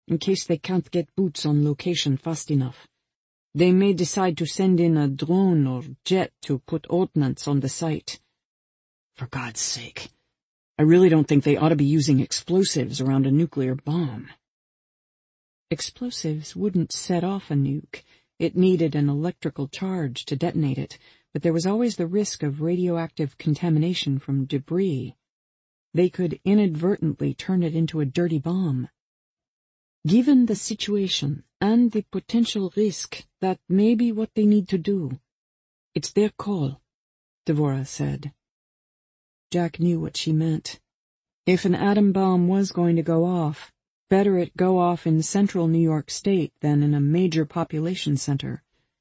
in case they can't get boots on location fast enough. They may decide to send in a drone or jet to put ordnance on the site. For God's sake, I really don't think they ought to be using explosives around a nuclear bomb. Explosives wouldn't set off a nuke. It needed an electrical charge to detonate it, but there was always the risk of radioactive contamination from debris. They could inadvertently turn it into a dirty bomb. Given the situation and the potential risk, that may be what they need to do. It's their call, Devora said. Jack knew what she meant. If an atom bomb was going to go off, better it go off in central New York State than in a major population center.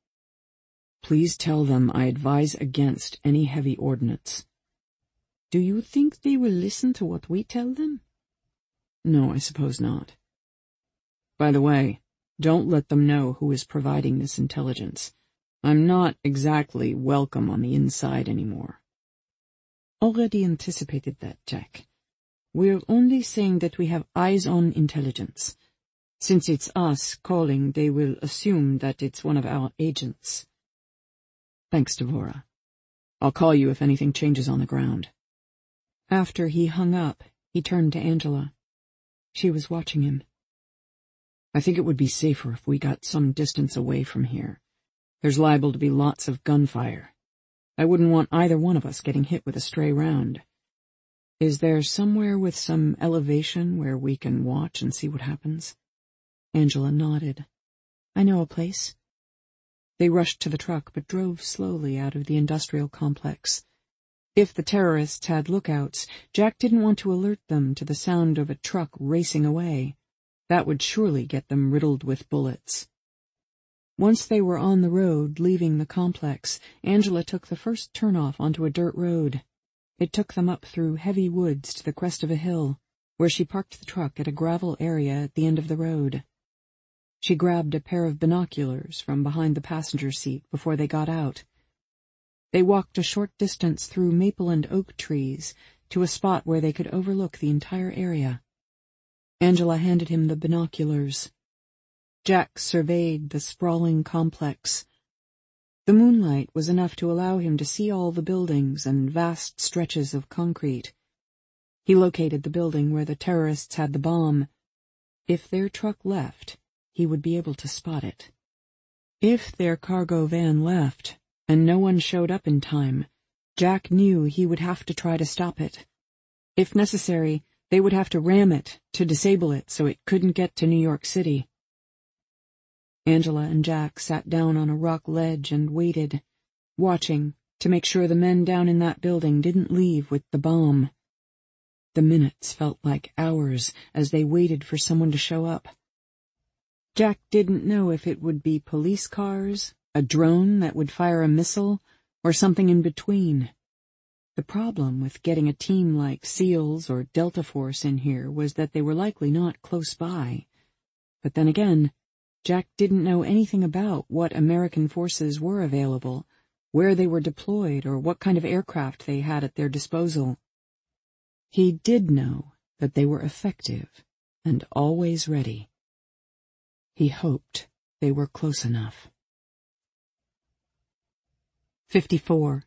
Please tell them I advise against any heavy ordnance. Do you think they will listen to what we tell them? No, I suppose not. By the way, don't let them know who is providing this intelligence. I'm not exactly welcome on the inside anymore. Already anticipated that, Jack. We're only saying that we have eyes-on intelligence. Since it's us calling, they will assume that it's one of our agents. Thanks, Devora. I'll call you if anything changes on the ground. After he hung up, he turned to Angela. She was watching him. I think it would be safer if we got some distance away from here. There's liable to be lots of gunfire. I wouldn't want either one of us getting hit with a stray round. Is there somewhere with some elevation where we can watch and see what happens? Angela nodded. I know a place. They rushed to the truck but drove slowly out of the industrial complex. If the terrorists had lookouts, Jack didn't want to alert them to the sound of a truck racing away. That would surely get them riddled with bullets. Once they were on the road, leaving the complex, Angela took the first turnoff onto a dirt road. It took them up through heavy woods to the crest of a hill, where she parked the truck at a gravel area at the end of the road. She grabbed a pair of binoculars from behind the passenger seat before they got out. They walked a short distance through maple and oak trees to a spot where they could overlook the entire area. Angela handed him the binoculars. Jack surveyed the sprawling complex. The moonlight was enough to allow him to see all the buildings and vast stretches of concrete. He located the building where the terrorists had the bomb. If their truck left, he would be able to spot it. If their cargo van left, and no one showed up in time, Jack knew he would have to try to stop it. If necessary, they would have to ram it to disable it so it couldn't get to New York City. Angela and Jack sat down on a rock ledge and waited, watching to make sure the men down in that building didn't leave with the bomb. The minutes felt like hours as they waited for someone to show up. Jack didn't know if it would be police cars, a drone that would fire a missile, or something in between. The problem with getting a team like SEALs or Delta Force in here was that they were likely not close by. But then again, Jack didn't know anything about what American forces were available, where they were deployed, or what kind of aircraft they had at their disposal. He did know that they were effective and always ready. He hoped they were close enough. 54.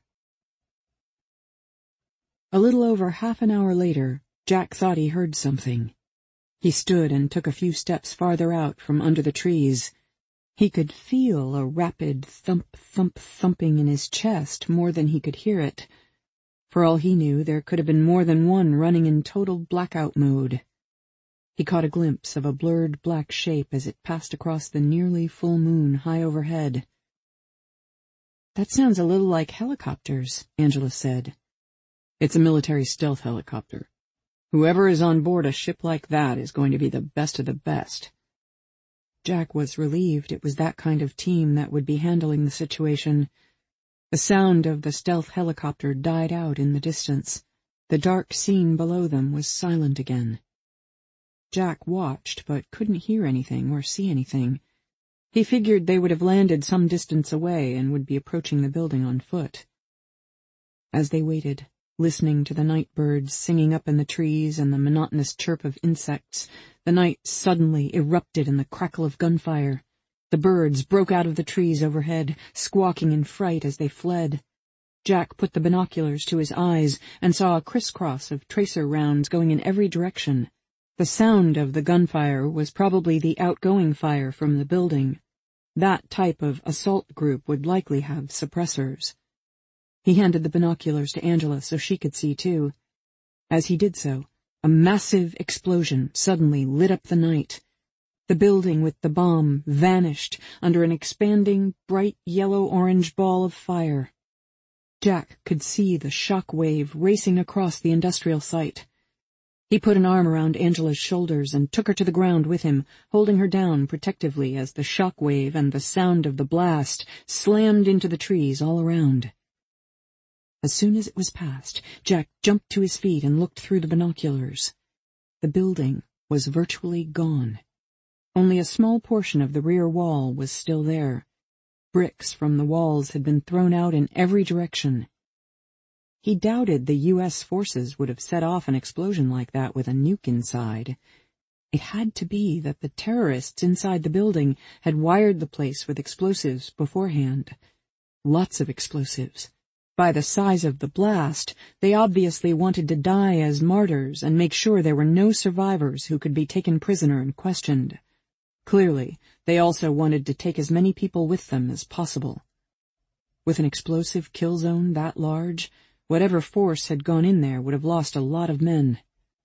A little over half an hour later, Jack thought he heard something. He stood and took a few steps farther out from under the trees. He could feel a rapid thump-thump-thumping in his chest more than he could hear it. For all he knew, there could have been more than one running in total blackout mode. He caught a glimpse of a blurred black shape as it passed across the nearly full moon high overhead. That sounds a little like helicopters, Angela said. It's a military stealth helicopter. Whoever is on board a ship like that is going to be the best of the best. Jack was relieved it was that kind of team that would be handling the situation. The sound of the stealth helicopter died out in the distance. The dark scene below them was silent again. Jack watched, but couldn't hear anything or see anything. He figured they would have landed some distance away and would be approaching the building on foot. As they waited, listening to the night birds singing up in the trees and the monotonous chirp of insects, The night suddenly erupted in the crackle of gunfire. The birds broke out of the trees overhead, squawking in fright as they fled. Jack put the binoculars to his eyes and saw a crisscross of tracer rounds going in every direction. The sound of the gunfire was probably the outgoing fire from the building. That type of assault group would likely have suppressors. He handed the binoculars to Angela so she could see too. As he did so, a massive explosion suddenly lit up the night. The building with the bomb vanished under an expanding, bright yellow-orange ball of fire. Jack could see the shock wave racing across the industrial site. He put an arm around Angela's shoulders and took her to the ground with him, holding her down protectively as the shock wave and the sound of the blast slammed into the trees all around. As soon as it was past, Jack jumped to his feet and looked through the binoculars. The building was virtually gone. Only a small portion of the rear wall was still there. Bricks from the walls had been thrown out in every direction. He doubted the U.S. forces would have set off an explosion like that with a nuke inside. It had to be that the terrorists inside the building had wired the place with explosives beforehand. Lots of explosives. By the size of the blast, they obviously wanted to die as martyrs and make sure there were no survivors who could be taken prisoner and questioned. Clearly, they also wanted to take as many people with them as possible. With an explosive kill zone that large, whatever force had gone in there would have lost a lot of men.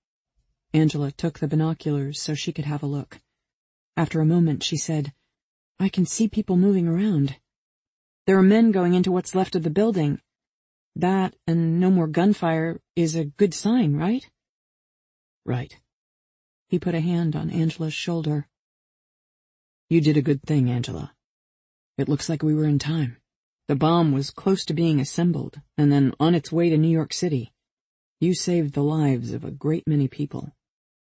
Angela took the binoculars so she could have a look. After a moment, she said, "I can see people moving around. There are men going into what's left of the building. That, and no more gunfire, is a good sign, right?" "Right." He put a hand on Angela's shoulder. "You did a good thing, Angela. It looks like we were in time. The bomb was close to being assembled, and then on its way to New York City. You saved the lives of a great many people."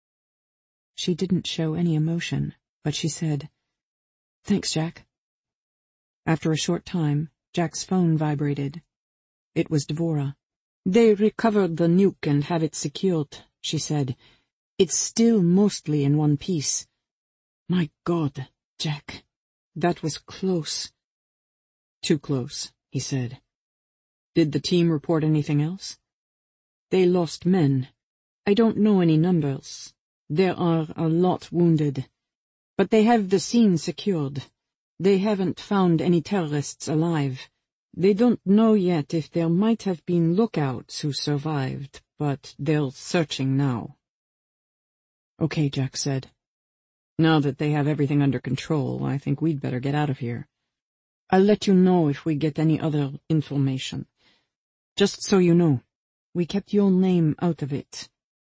She didn't show any emotion, but she said, "Thanks, Jack." After a short time, Jack's phone vibrated. It was Devora. "They recovered the nuke and have it secured," she said. "It's still mostly in one piece. My God, Jack, that was close." "Too close," he said. "Did the team report anything else?" "They lost men. I don't know any numbers. There are a lot wounded. But they have the scene secured. They haven't found any terrorists alive. They don't know yet if there might have been lookouts who survived, but they're searching now." "Okay," Jack said. "Now that they have everything under control, I think we'd better get out of here." "I'll let you know if we get any other information. Just so you know, we kept your name out of it."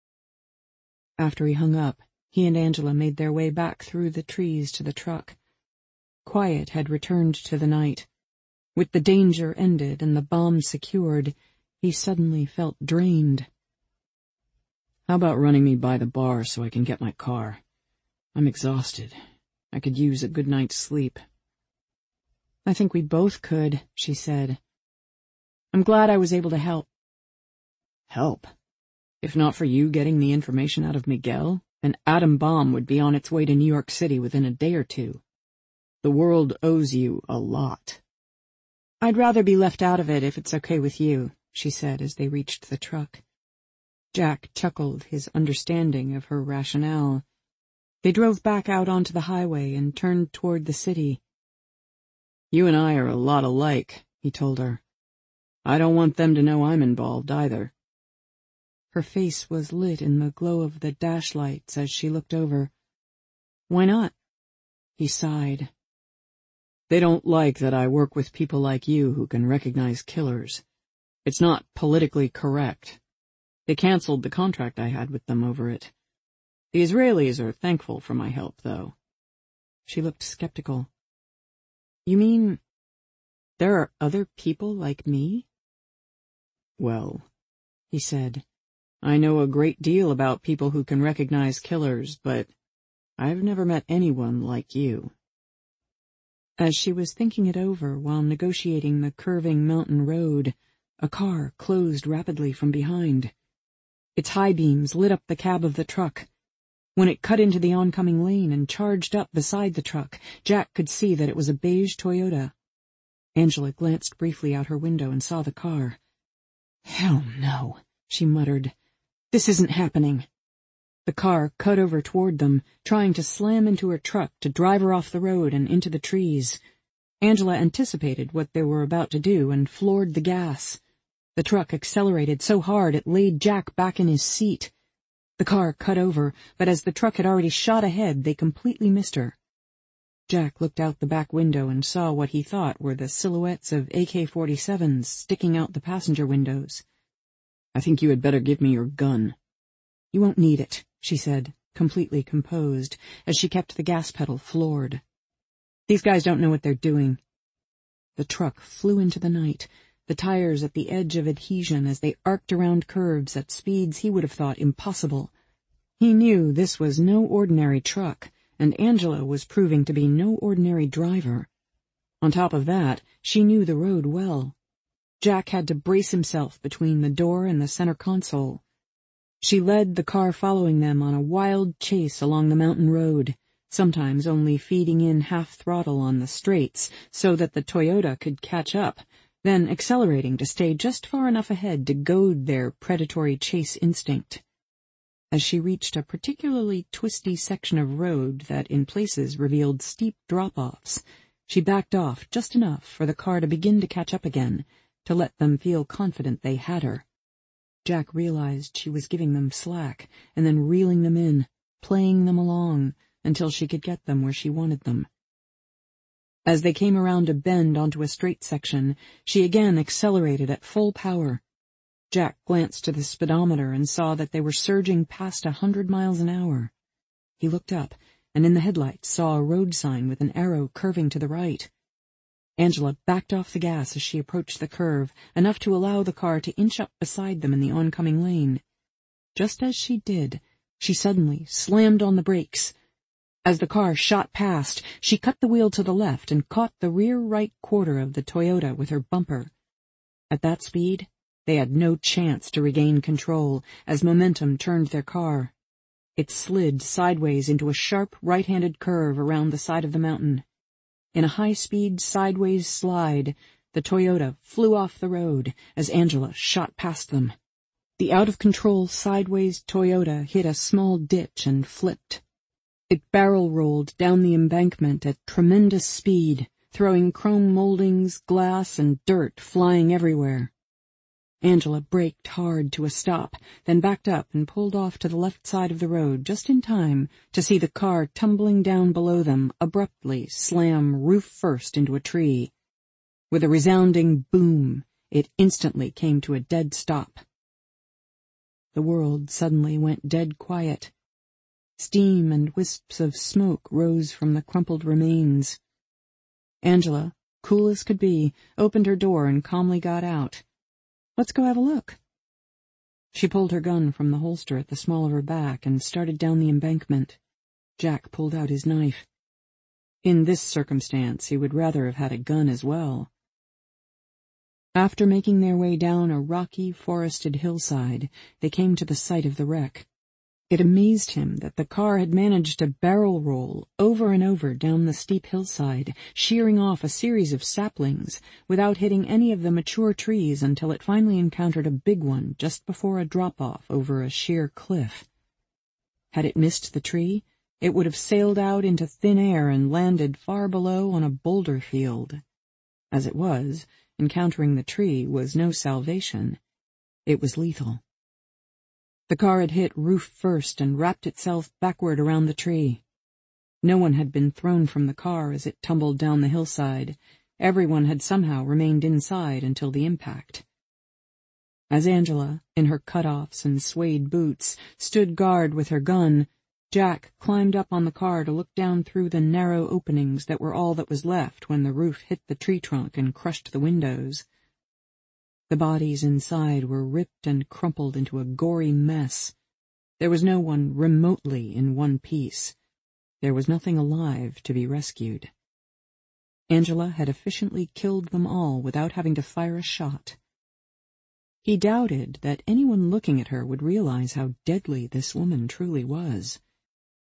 After he hung up, he and Angela made their way back through the trees to the truck. Quiet had returned to the night. With the danger ended and the bomb secured, he suddenly felt drained. "How about running me by the bar so I can get my car? I'm exhausted. I could use a good night's sleep." "I think we both could," she said. "I'm glad I was able to help." "Help? If not for you getting the information out of Miguel, an atom bomb would be on its way to New York City within a day or two. The world owes you a lot." "I'd rather be left out of it if it's okay with you," she said as they reached the truck. Jack chuckled his understanding of her rationale. They drove back out onto the highway and turned toward the city. "You and I are a lot alike," he told her. "I don't want them to know I'm involved either." Her face was lit in the glow of the dash lights as she looked over. "Why not?" He sighed. "They don't like that I work with people like you who can recognize killers. It's not politically correct. They canceled the contract I had with them over it. The Israelis are thankful for my help, though." She looked skeptical. "You mean there are other people like me?" "Well," he said, "I know a great deal about people who can recognize killers, but I've never met anyone like you." As she was thinking it over while negotiating the curving mountain road, a car closed rapidly from behind. Its high beams lit up the cab of the truck. When it cut into the oncoming lane and charged up beside the truck, Jack could see that it was a beige Toyota. Angela glanced briefly out her window and saw the car. "Hell no," she muttered. "This isn't happening." The car cut over toward them, trying to slam into her truck to drive her off the road and into the trees. Angela anticipated what they were about to do and floored the gas. The truck accelerated so hard it laid Jack back in his seat. The car cut over, but as the truck had already shot ahead, they completely missed her. Jack looked out the back window and saw what he thought were the silhouettes of AK-47s sticking out the passenger windows. "I think you had better give me your gun." "You won't need it," she said, completely composed, as she kept the gas pedal floored. "These guys don't know what they're doing." The truck flew into the night, the tires at the edge of adhesion as they arced around curves at speeds he would have thought impossible. He knew this was no ordinary truck, and Angela was proving to be no ordinary driver. On top of that, she knew the road well. Jack had to brace himself between the door and the center console. She led the car following them on a wild chase along the mountain road, sometimes only feeding in half throttle on the straights so that the Toyota could catch up, then accelerating to stay just far enough ahead to goad their predatory chase instinct. As she reached a particularly twisty section of road that in places revealed steep drop-offs, she backed off just enough for the car to begin to catch up again, to let them feel confident they had her. Jack realized she was giving them slack, and then reeling them in, playing them along, until she could get them where she wanted them. As they came around a bend onto a straight section, she again accelerated at full power. Jack glanced to the speedometer and saw that they were surging past 100 miles an hour. He looked up, and in the headlights saw a road sign with an arrow curving to the right. Angela backed off the gas as she approached the curve, enough to allow the car to inch up beside them in the oncoming lane. Just as she did, she suddenly slammed on the brakes. As the car shot past, she cut the wheel to the left and caught the rear right quarter of the Toyota with her bumper. At that speed, they had no chance to regain control as momentum turned their car. It slid sideways into a sharp right-handed curve around the side of the mountain. In a high-speed sideways slide, the Toyota flew off the road as Angela shot past them. The out-of-control sideways Toyota hit a small ditch and flipped. It barrel-rolled down the embankment at tremendous speed, throwing chrome moldings, glass, and dirt flying everywhere. Angela braked hard to a stop, then backed up and pulled off to the left side of the road just in time to see the car tumbling down below them abruptly slam roof first into a tree. With a resounding boom, it instantly came to a dead stop. The world suddenly went dead quiet. Steam and wisps of smoke rose from the crumpled remains. Angela, cool as could be, opened her door and calmly got out. "Let's go have a look." She pulled her gun from the holster at the small of her back and started down the embankment. Jack pulled out his knife. In this circumstance, he would rather have had a gun as well. After making their way down a rocky, forested hillside, they came to the site of the wreck. It amazed him that the car had managed to barrel roll over and over down the steep hillside, shearing off a series of saplings, without hitting any of the mature trees until it finally encountered a big one just before a drop-off over a sheer cliff. Had it missed the tree, it would have sailed out into thin air and landed far below on a boulder field. As it was, encountering the tree was no salvation. It was lethal. The car had hit roof first and wrapped itself backward around the tree. No one had been thrown from the car as it tumbled down the hillside. Everyone had somehow remained inside until the impact. As Angela, in her cut-offs and suede boots, stood guard with her gun, Jack climbed up on the car to look down through the narrow openings that were all that was left when the roof hit the tree trunk and crushed the windows. The bodies inside were ripped and crumpled into a gory mess. There was no one remotely in one piece. There was nothing alive to be rescued. Angela had efficiently killed them all without having to fire a shot. He doubted that anyone looking at her would realize how deadly this woman truly was.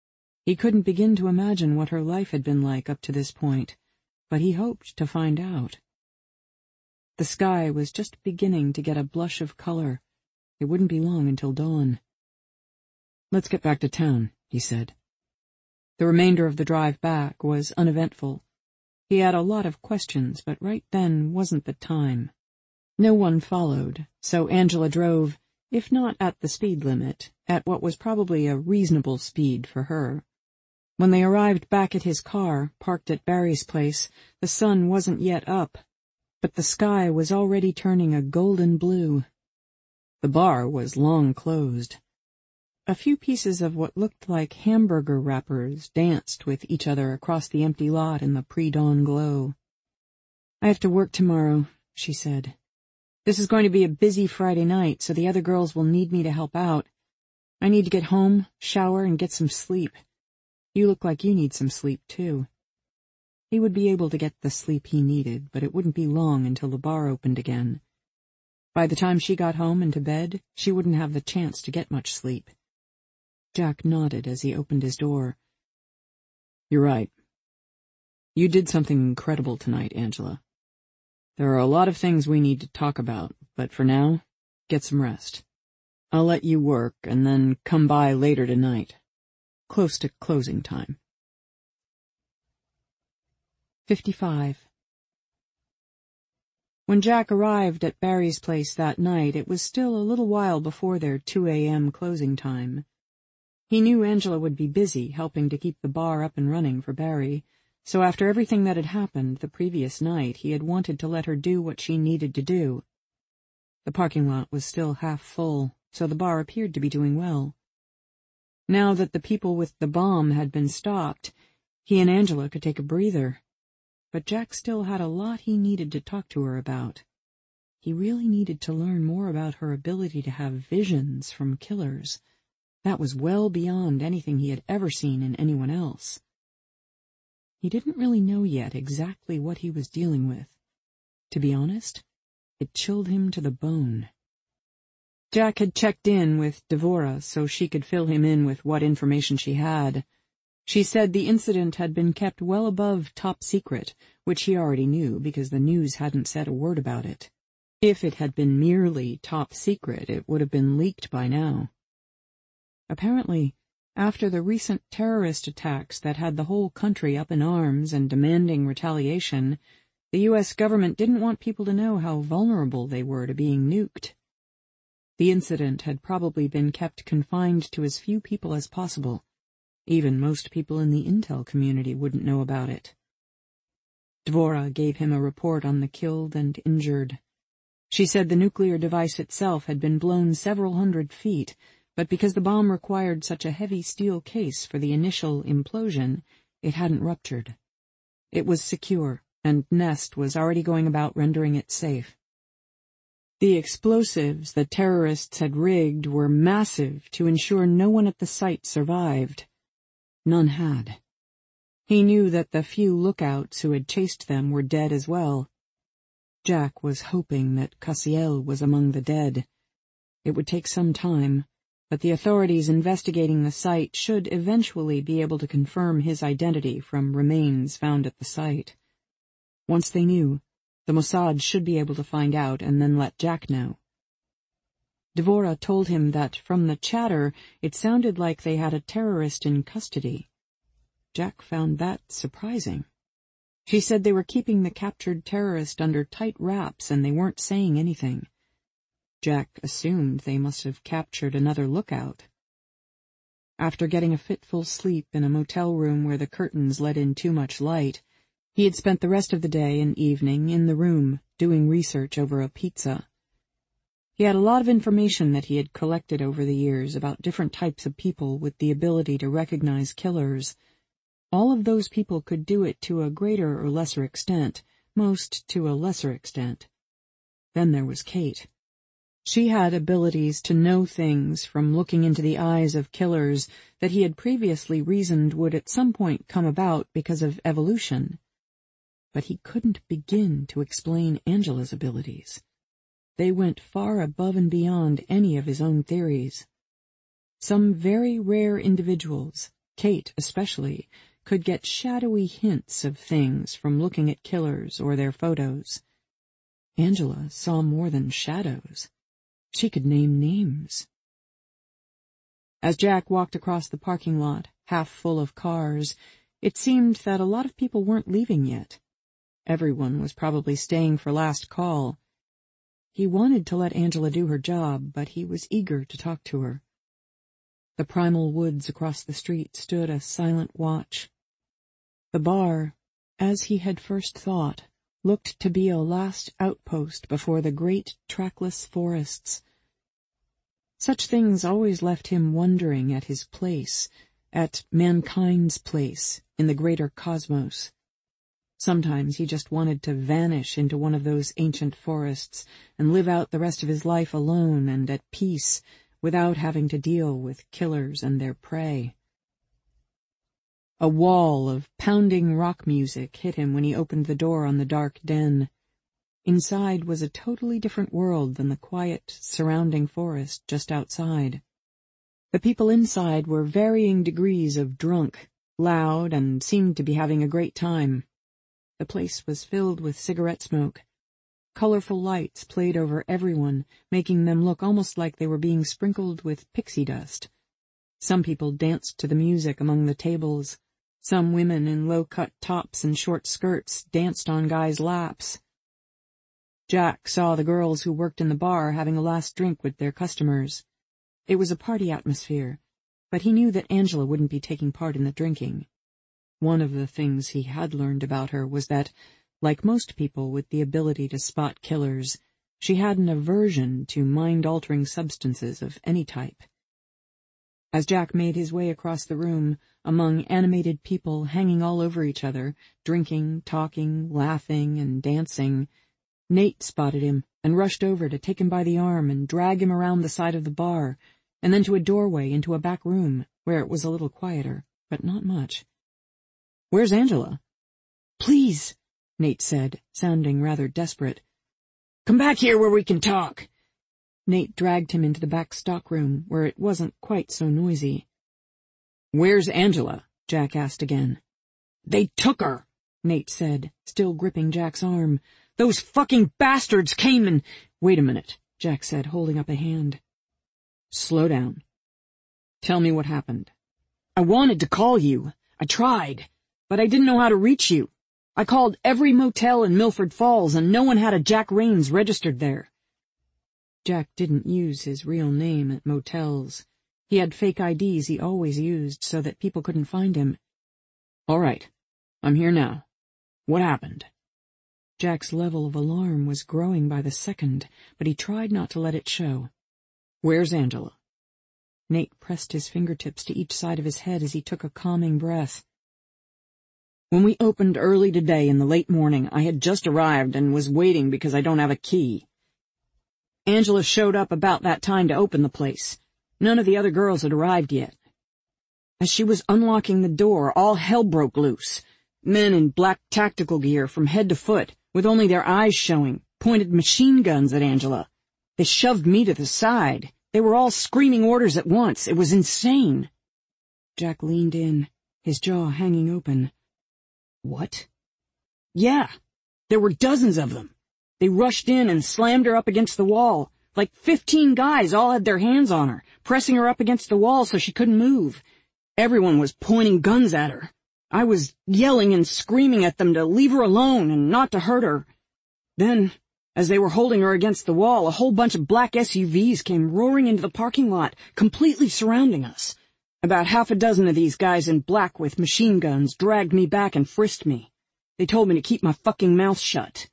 He couldn't begin to imagine what her life had been like up to this point, but he hoped to find out. The sky was just beginning to get a blush of color. It wouldn't be long until dawn. "Let's get back to town," he said. The remainder of the drive back was uneventful. He had a lot of questions, but right then wasn't the time. No one followed, so Angela drove, if not at the speed limit, at what was probably a reasonable speed for her. When they arrived back at his car, parked at Barry's place, the sun wasn't yet up, but the sky was already turning a golden blue. The bar was long closed. A few pieces of what looked like hamburger wrappers danced with each other across the empty lot in the pre-dawn glow. "I have to work tomorrow," she said. "This is going to be a busy Friday night, so the other girls will need me to help out. I need to get home, shower, and get some sleep. You look like you need some sleep, too." He would be able to get the sleep he needed, but it wouldn't be long until the bar opened again. By the time she got home and to bed, she wouldn't have the chance to get much sleep. Jack nodded as he opened his door. "You're right. You did something incredible tonight, Angela. There are a lot of things we need to talk about, but for now, get some rest. I'll let you work and then come by later tonight, close to closing time." 55. When Jack arrived at Barry's place that night, it was still a little while before their 2 a.m. closing time. He knew Angela would be busy helping to keep the bar up and running for Barry, so after everything that had happened the previous night, he had wanted to let her do what she needed to do. The parking lot was still half full, so the bar appeared to be doing well. Now that the people with the bomb had been stopped, he and Angela could take a breather. But Jack still had a lot he needed to talk to her about. He really needed to learn more about her ability to have visions from killers. That was well beyond anything he had ever seen in anyone else. He didn't really know yet exactly what he was dealing with. To be honest, it chilled him to the bone. Jack had checked in with Devora so she could fill him in with what information she had. She said the incident had been kept well above top secret, which he already knew because the news hadn't said a word about it. If it had been merely top secret, it would have been leaked by now. Apparently, after the recent terrorist attacks that had the whole country up in arms and demanding retaliation, the U.S. government didn't want people to know how vulnerable they were to being nuked. The incident had probably been kept confined to as few people as possible. Even most people in the intel community wouldn't know about it. Dvora gave him a report on the killed and injured. She said the nuclear device itself had been blown several hundred feet, but because the bomb required such a heavy steel case for the initial implosion, it hadn't ruptured. It was secure, and Nest was already going about rendering it safe. The explosives the terrorists had rigged were massive to ensure no one at the site survived. None had. He knew that the few lookouts who had chased them were dead as well. Jack was hoping that Cassiel was among the dead. It would take some time, but the authorities investigating the site should eventually be able to confirm his identity from remains found at the site. Once they knew, the Mossad should be able to find out and then let Jack know. Devora told him that from the chatter it sounded like they had a terrorist in custody. Jack found that surprising. She said they were keeping the captured terrorist under tight wraps and they weren't saying anything. Jack assumed they must have captured another lookout. After getting a fitful sleep in a motel room where the curtains let in too much light, he had spent the rest of the day and evening in the room doing research over a pizza. He had a lot of information that he had collected over the years about different types of people with the ability to recognize killers. All of those people could do it to a greater or lesser extent, most to a lesser extent. Then there was Kate. She had abilities to know things from looking into the eyes of killers that he had previously reasoned would at some point come about because of evolution. But he couldn't begin to explain Angela's abilities. They went far above and beyond any of his own theories. Some very rare individuals, Kate, especially, could get shadowy hints of things from looking at killers or their photos. Angela saw more than shadows. She could name names. As Jack walked across the parking lot, half full of cars, it seemed that a lot of people weren't leaving yet. Everyone was probably staying for last call. He wanted to let Angela do her job, but he was eager to talk to her. The primal woods across the street stood a silent watch. The bar, as he had first thought, looked to be a last outpost before the great trackless forests. Such things always left him wondering at his place, at mankind's place in the greater cosmos. Sometimes he just wanted to vanish into one of those ancient forests and live out the rest of his life alone and at peace, without having to deal with killers and their prey. A wall of pounding rock music hit him when he opened the door on the dark den. Inside was a totally different world than the quiet, surrounding forest just outside. The people inside were varying degrees of drunk, loud, and seemed to be having a great time. The place was filled with cigarette smoke. Colorful lights played over everyone, making them look almost like they were being sprinkled with pixie dust. Some people danced to the music among the tables. Some women in low-cut tops and short skirts danced on guys' laps. Jack saw the girls who worked in the bar having a last drink with their customers. It was a party atmosphere, but he knew that Angela wouldn't be taking part in the drinking. One of the things he had learned about her was that, like most people with the ability to spot killers, she had an aversion to mind-altering substances of any type. As Jack made his way across the room, among animated people hanging all over each other, drinking, talking, laughing, and dancing, Nate spotted him and rushed over to take him by the arm and drag him around the side of the bar, and then to a doorway into a back room, where it was a little quieter, but not much. "Where's Angela?" "Please," Nate said, sounding rather desperate. "Come back here where we can talk." Nate dragged him into the back stockroom, where it wasn't quite so noisy. "Where's Angela?" Jack asked again. "They took her," Nate said, still gripping Jack's arm. "Those fucking bastards came and—" "Wait a minute," Jack said, holding up a hand. "Slow down. Tell me what happened." "I wanted to call you. I tried, but I didn't know how to reach you. I called every motel in Milford Falls, and no one had a Jack Rains registered there." Jack didn't use his real name at motels. He had fake IDs he always used so that people couldn't find him. "All right, I'm here now. What happened?" Jack's level of alarm was growing by the second, but he tried not to let it show. "Where's Angela?" Nate pressed his fingertips to each side of his head as he took a calming breath. "When we opened early today in the late morning, I had just arrived and was waiting because I don't have a key. Angela showed up about that time to open the place. None of the other girls had arrived yet. As she was unlocking the door, all hell broke loose. Men in black tactical gear from head to foot, with only their eyes showing, pointed machine guns at Angela. They shoved me to the side. They were all screaming orders at once. It was insane." Jack leaned in, his jaw hanging open. "What?" "Yeah, there were dozens of them. They rushed in and slammed her up against the wall. Like 15 guys all had their hands on her, pressing her up against the wall so she couldn't move. Everyone was pointing guns at her. I was yelling and screaming at them to leave her alone and not to hurt her. Then, as they were holding her against the wall, a whole bunch of black SUVs came roaring into the parking lot, completely surrounding us. About half a dozen of these guys in black with machine guns dragged me back and frisked me. They told me to keep my fucking mouth shut."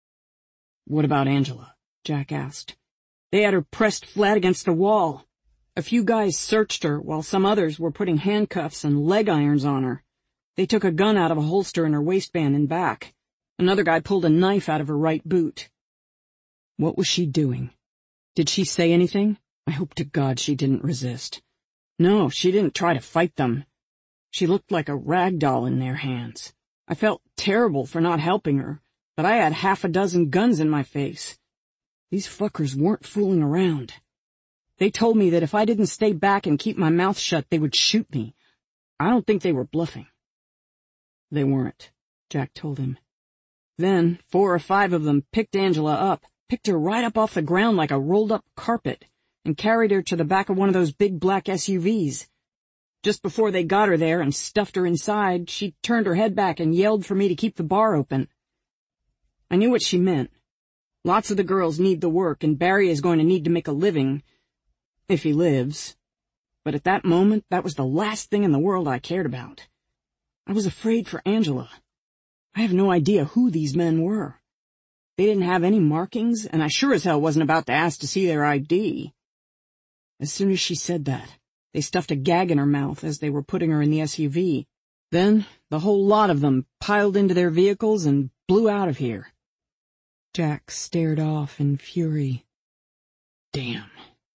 "What about Angela?" Jack asked. "They had her pressed flat against the wall. A few guys searched her while some others were putting handcuffs and leg irons on her. They took a gun out of a holster in her waistband and back. Another guy pulled a knife out of her right boot." "What was she doing? Did she say anything? I hope to God she didn't resist." "No, she didn't try to fight them. She looked like a rag doll in their hands. I felt terrible for not helping her, but I had half a dozen guns in my face. These fuckers weren't fooling around. They told me that if I didn't stay back and keep my mouth shut, they would shoot me. I don't think they were bluffing. They weren't, Jack told him. Then 4 or 5 of them picked Angela up, picked her right up off the ground like a rolled-up carpet, and carried her to the back of one of those big black SUVs. Just before they got her there and stuffed her inside, she turned her head back and yelled for me to keep the bar open. I knew what she meant. Lots of the girls need the work, and Barry is going to need to make a living, if he lives. But at that moment, that was the last thing in the world I cared about. I was afraid for Angela. I have no idea who these men were. They didn't have any markings, and I sure as hell wasn't about to ask to see their ID. As soon as she said that, they stuffed a gag in her mouth as they were putting her in the SUV. Then, the whole lot of them piled into their vehicles and blew out of here. Jack stared off in fury. Damn.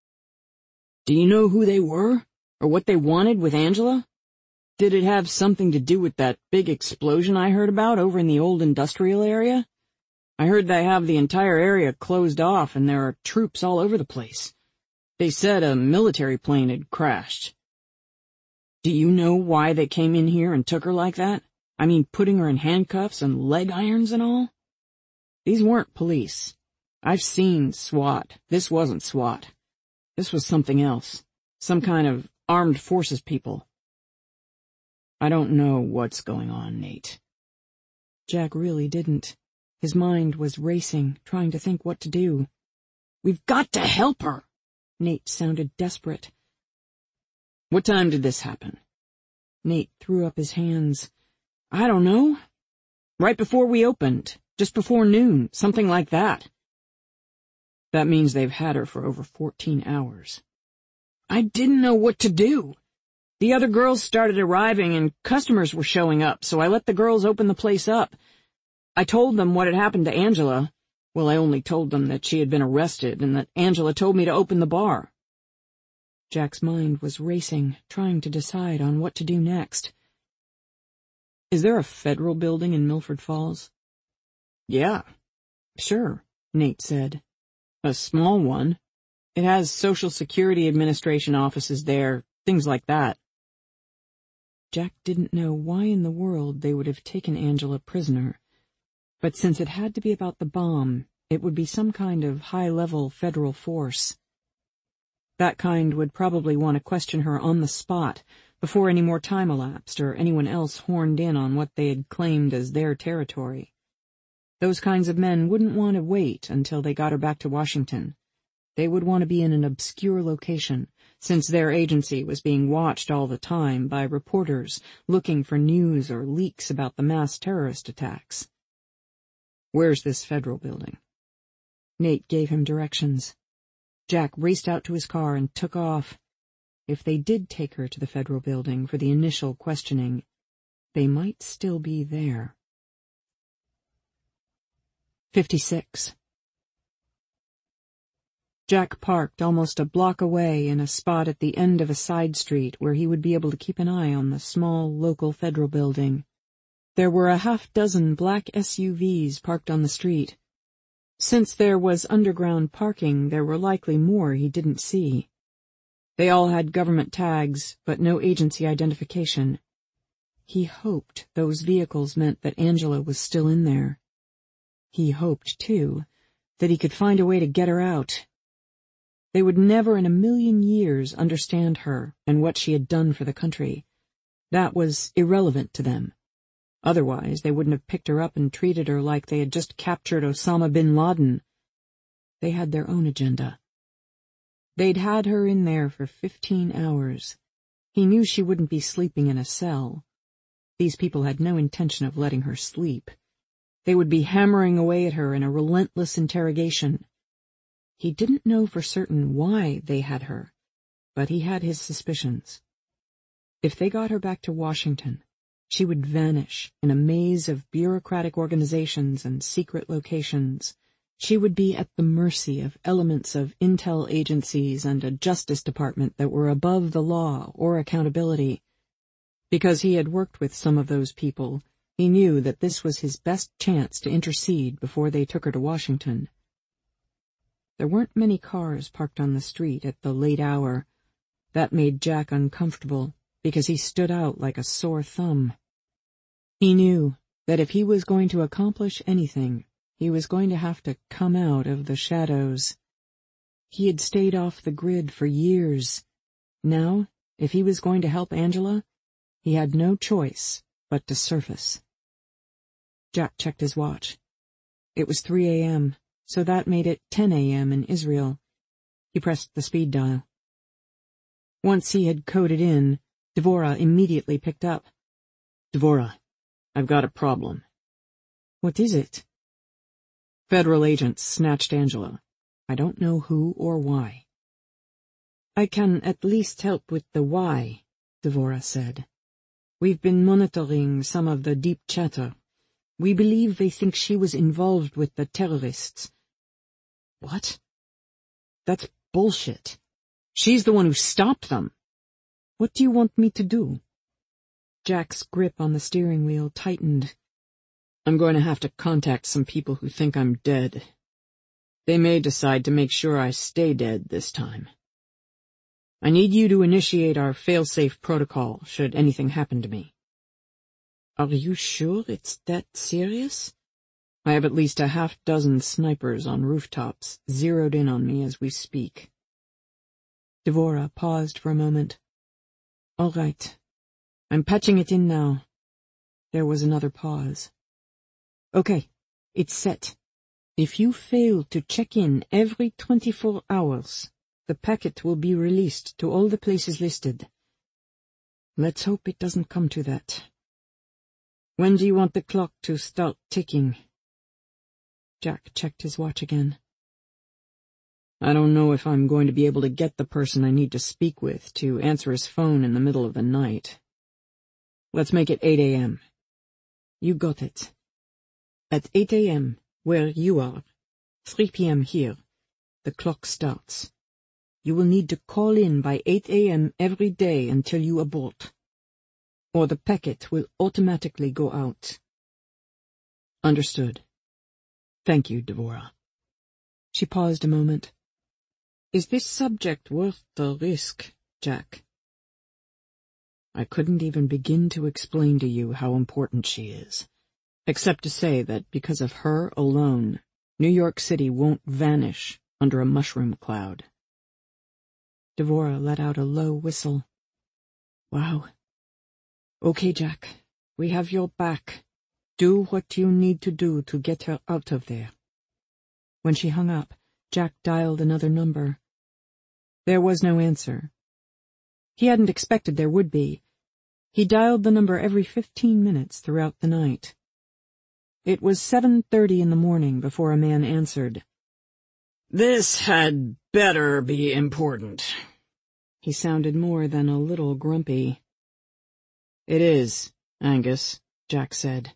Do you know who they were? Or what they wanted with Angela? Did it have something to do with that big explosion I heard about over in the old industrial area? I heard they have the entire area closed off and there are troops all over the place. They said a military plane had crashed. Do you know why they came in here and took her like that? I mean, putting her in handcuffs and leg irons and all? These weren't police. I've seen SWAT. This wasn't SWAT. This was something else. Some kind of armed forces people. I don't know what's going on, Nate. Jack really didn't. His mind was racing, trying to think what to do. We've got to help her! Nate sounded desperate. What time did this happen? Nate threw up his hands. I don't know. Right before we opened. Just before noon. Something like that. That means they've had her for over 14 hours. I didn't know what to do. The other girls started arriving and customers were showing up, so I let the girls open the place up. I told them what had happened to Angela. Well, I only told them that she had been arrested and that Angela told me to open the bar. Jack's mind was racing, trying to decide on what to do next. Is there a federal building in Milford Falls? Yeah, sure, Nate said. A small one. It has Social Security Administration offices there, things like that. Jack didn't know why in the world they would have taken Angela prisoner, but since it had to be about the bomb, it would be some kind of high-level federal force. That kind would probably want to question her on the spot, before any more time elapsed or anyone else horned in on what they had claimed as their territory. Those kinds of men wouldn't want to wait until they got her back to Washington. They would want to be in an obscure location, since their agency was being watched all the time by reporters looking for news or leaks about the mass terrorist attacks. Where's this federal building? Nate gave him directions. Jack raced out to his car and took off. If they did take her to the federal building for the initial questioning, they might still be there. 56. Jack parked almost a block away in a spot at the end of a side street where he would be able to keep an eye on the small local federal building. There were a half-dozen black SUVs parked on the street. Since there was underground parking, there were likely more he didn't see. They all had government tags, but no agency identification. He hoped those vehicles meant that Angela was still in there. He hoped, too, that he could find a way to get her out. They would never in a million years understand her and what she had done for the country. That was irrelevant to them. Otherwise, they wouldn't have picked her up and treated her like they had just captured Osama bin Laden. They had their own agenda. They'd had her in there for 15 hours. He knew she wouldn't be sleeping in a cell. These people had no intention of letting her sleep. They would be hammering away at her in a relentless interrogation. He didn't know for certain why they had her, but he had his suspicions. If they got her back to Washington, she would vanish in a maze of bureaucratic organizations and secret locations. She would be at the mercy of elements of intel agencies and a Justice Department that were above the law or accountability. Because he had worked with some of those people, he knew that this was his best chance to intercede before they took her to Washington. There weren't many cars parked on the street at the late hour. That made Jack uncomfortable, because he stood out like a sore thumb. He knew that if he was going to accomplish anything, he was going to have to come out of the shadows. He had stayed off the grid for years. Now, if he was going to help Angela, he had no choice but to surface. Jack checked his watch. It was 3 a.m., so that made it 10 a.m. in Israel. He pressed the speed dial. Once he had coded in, Dvorah immediately picked up. Dvorah, I've got a problem. What is it? Federal agents snatched Angela. I don't know who or why. I can at least help with the why, Dvorah said. We've been monitoring some of the deep chatter. We believe they think she was involved with the terrorists. What? That's bullshit. She's the one who stopped them. What do you want me to do? Jack's grip on the steering wheel tightened. I'm going to have to contact some people who think I'm dead. They may decide to make sure I stay dead this time. I need you to initiate our fail-safe protocol should anything happen to me. Are you sure it's that serious? I have at least a half-dozen snipers on rooftops zeroed in on me as we speak. Dvorah paused for a moment. All right. I'm patching it in now. There was another pause. Okay, it's set. If you fail to check in every 24 hours, the packet will be released to all the places listed. Let's hope it doesn't come to that. When do you want the clock to start ticking? Jack checked his watch again. I don't know if I'm going to be able to get the person I need to speak with to answer his phone in the middle of the night. Let's make it 8 a.m. You got it. At 8 a.m., where you are, 3 p.m. here, the clock starts. You will need to call in by 8 a.m. every day until you abort, or the packet will automatically go out. Understood. Thank you, Dvorah. She paused a moment. Is this subject worth the risk, Jack? I couldn't even begin to explain to you how important she is, except to say that because of her alone, New York City won't vanish under a mushroom cloud. Dvorah let out a low whistle. Wow. Okay, Jack, we have your back. Do what you need to do to get her out of there. When she hung up, Jack dialed another number. There was no answer. He hadn't expected there would be. He dialed the number every 15 minutes throughout the night. It was 7:30 in the morning before a man answered. This had better be important. He sounded more than a little grumpy. It is, Angus, Jack said.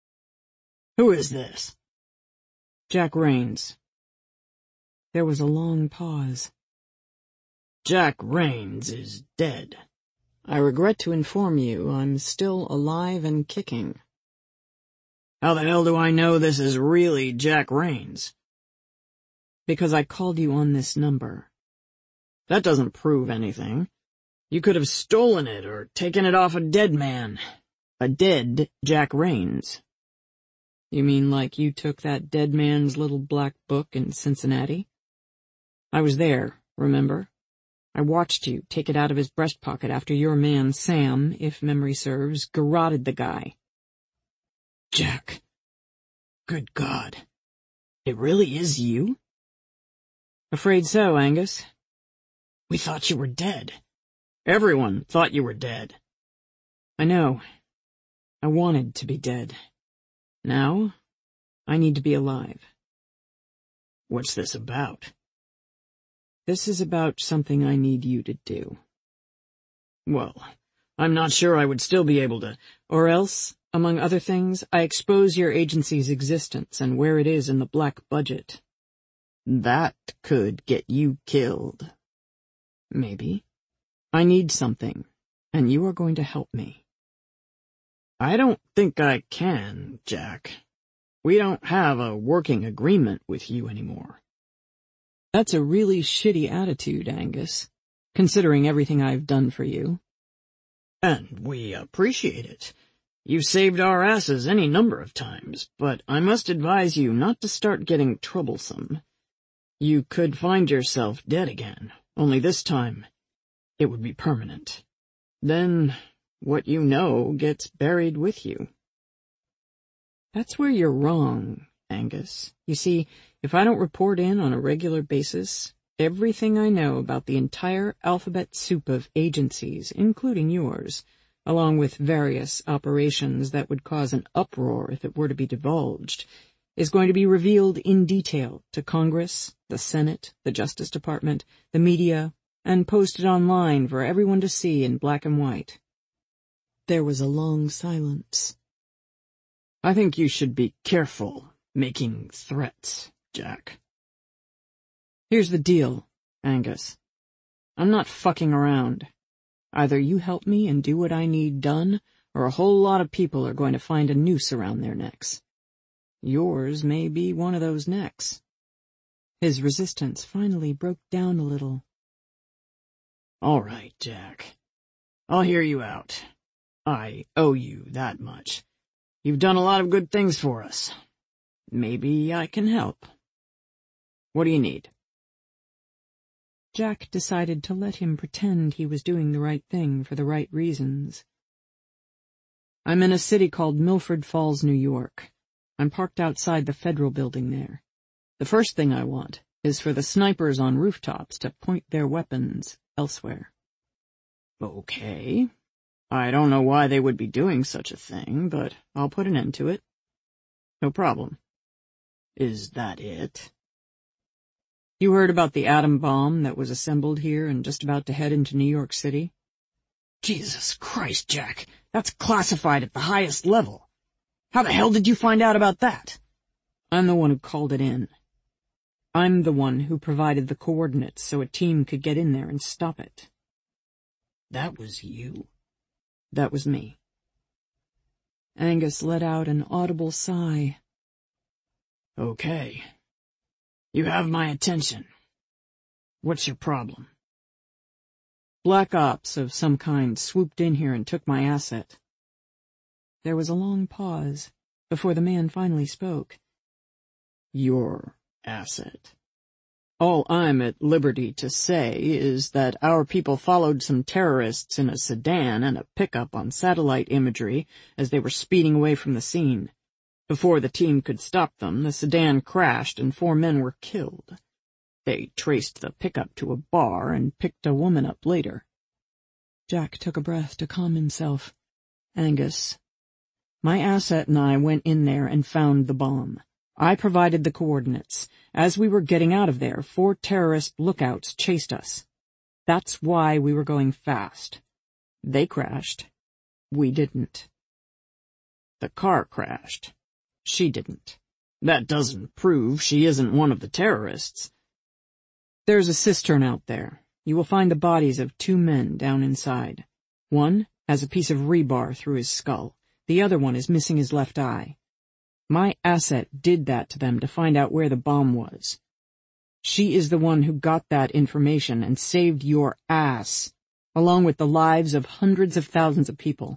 Who is this? Jack Rains. There was a long pause. Jack Rains is dead. I regret to inform you I'm still alive and kicking. How the hell do I know this is really Jack Rains? Because I called you on this number. That doesn't prove anything. You could have stolen it or taken it off a dead man. A dead Jack Rains. You mean like you took that dead man's little black book in Cincinnati? I was there, remember? I watched you take it out of his breast pocket after your man, Sam, if memory serves, garroted the guy. Jack. Good God. It really is you? Afraid so, Angus. We thought you were dead. Everyone thought you were dead. I know. I wanted to be dead. Now, I need to be alive. What's this about? This is about something I need you to do. Well, I'm not sure I would still be able to. Or else, among other things, I expose your agency's existence and where it is in the black budget. That could get you killed. Maybe. I need something, and you are going to help me. I don't think I can, Jack. We don't have a working agreement with you anymore. That's a really shitty attitude, Angus, considering everything I've done for you. And we appreciate it. You've saved our asses any number of times, but I must advise you not to start getting troublesome. You could find yourself dead again, only this time it would be permanent. Then what you know gets buried with you. That's where you're wrong, Angus. You see, if I don't report in on a regular basis, everything I know about the entire alphabet soup of agencies, including yours, along with various operations that would cause an uproar if it were to be divulged, is going to be revealed in detail to Congress, the Senate, the Justice Department, the media, and posted online for everyone to see in black and white. There was a long silence. I think you should be careful making threats, Jack. Here's the deal, Angus. I'm not fucking around. Either you help me and do what I need done, or a whole lot of people are going to find a noose around their necks. Yours may be one of those necks. His resistance finally broke down a little. All right, Jack. I'll hear you out. I owe you that much. You've done a lot of good things for us. Maybe I can help. What do you need? Jack decided to let him pretend he was doing the right thing for the right reasons. I'm in a city called Milford Falls, New York. I'm parked outside the federal building there. The first thing I want is for the snipers on rooftops to point their weapons elsewhere. Okay. I don't know why they would be doing such a thing, but I'll put an end to it. No problem. Is that it? You heard about the atom bomb that was assembled here and just about to head into New York City? Jesus Christ, Jack. That's classified at the highest level. How the hell did you find out about that? I'm the one who called it in. I'm the one who provided the coordinates so a team could get in there and stop it. That was you. That was me. Angus let out an audible sigh. Okay. You have my attention. What's your problem? Black Ops of some kind swooped in here and took my asset. There was a long pause before the man finally spoke. Your asset? All I'm at liberty to say is that our people followed some terrorists in a sedan and a pickup on satellite imagery as they were speeding away from the scene. Before the team could stop them, the sedan crashed and 4 men were killed. They traced the pickup to a bar and picked a woman up later. Jack took a breath to calm himself. Angus, my asset and I went in there and found the bomb. I provided the coordinates. As we were getting out of there, 4 terrorist lookouts chased us. That's why we were going fast. They crashed. We didn't. The car crashed. She didn't. That doesn't prove she isn't one of the terrorists. There's a cistern out there. You will find the bodies of 2 men down inside. One has a piece of rebar through his skull. The other one is missing his left eye. My asset did that to them to find out where the bomb was. She is the one who got that information and saved your ass, along with the lives of hundreds of thousands of people.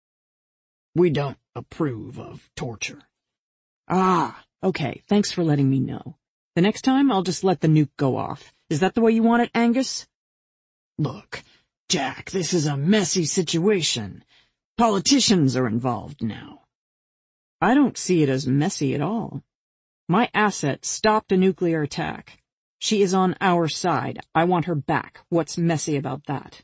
We don't approve of torture. Ah, okay, thanks for letting me know. The next time I'll just let the nuke go off. Is that the way you want it, Angus? Look, Jack, this is a messy situation. Politicians are involved now. I don't see it as messy at all. My asset stopped a nuclear attack. She is on our side. I want her back. What's messy about that?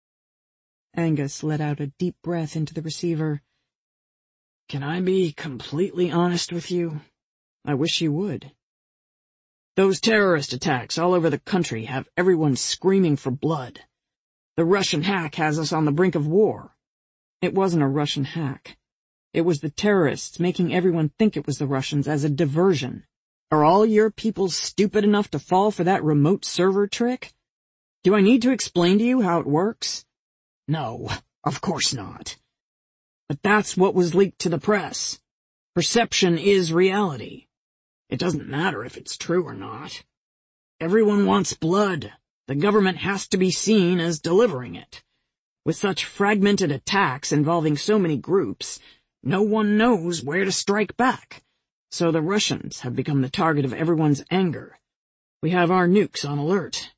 Angus let out a deep breath into the receiver. Can I be completely honest with you? I wish you would. Those terrorist attacks all over the country have everyone screaming for blood. The Russian hack has us on the brink of war. It wasn't a Russian hack. It was the terrorists making everyone think it was the Russians as a diversion. Are all your people stupid enough to fall for that remote server trick? Do I need to explain to you how it works? No, of course not. But that's what was leaked to the press. Perception is reality. It doesn't matter if it's true or not. Everyone wants blood. The government has to be seen as delivering it. With such fragmented attacks involving so many groups, no one knows where to strike back. So the Russians have become the target of everyone's anger. We have our nukes on alert.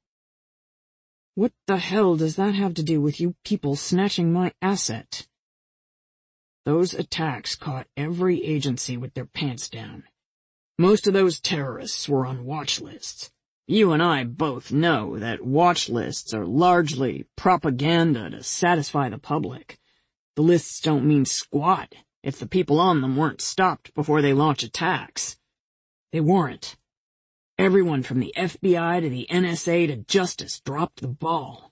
What the hell does that have to do with you people snatching my asset? Those attacks caught every agency with their pants down. Most of those terrorists were on watch lists. You and I both know that watch lists are largely propaganda to satisfy the public. The lists don't mean squat if the people on them weren't stopped before they launch attacks. They weren't. Everyone from the FBI to the NSA to Justice dropped the ball.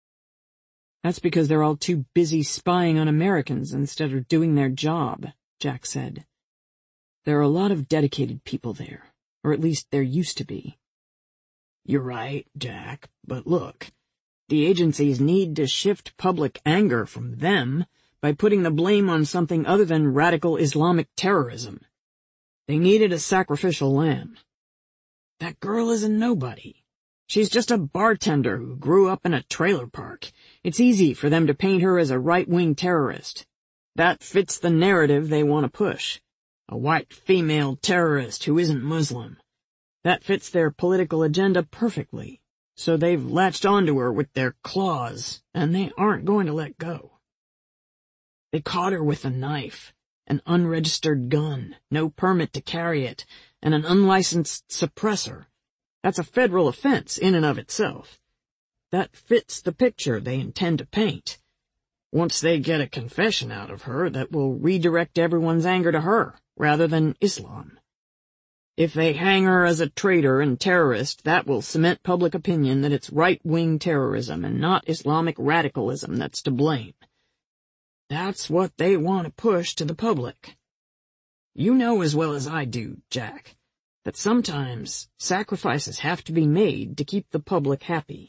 That's because they're all too busy spying on Americans instead of doing their job, Jack said. There are a lot of dedicated people there, or at least there used to be. You're right, Jack, but look, the agencies need to shift public anger from them by putting the blame on something other than radical Islamic terrorism. They needed a sacrificial lamb. That girl is a nobody. She's just a bartender who grew up in a trailer park. It's easy for them to paint her as a right-wing terrorist. That fits the narrative they want to push. A white female terrorist who isn't Muslim. That fits their political agenda perfectly. So they've latched onto her with their claws, and they aren't going to let go. They caught her with a knife, an unregistered gun, no permit to carry it, and an unlicensed suppressor. That's a federal offense in and of itself. That fits the picture they intend to paint. Once they get a confession out of her, that will redirect everyone's anger to her, rather than Islam. If they hang her as a traitor and terrorist, that will cement public opinion that it's right-wing terrorism and not Islamic radicalism that's to blame. That's what they want to push to the public. You know as well as I do, Jack, that sometimes sacrifices have to be made to keep the public happy.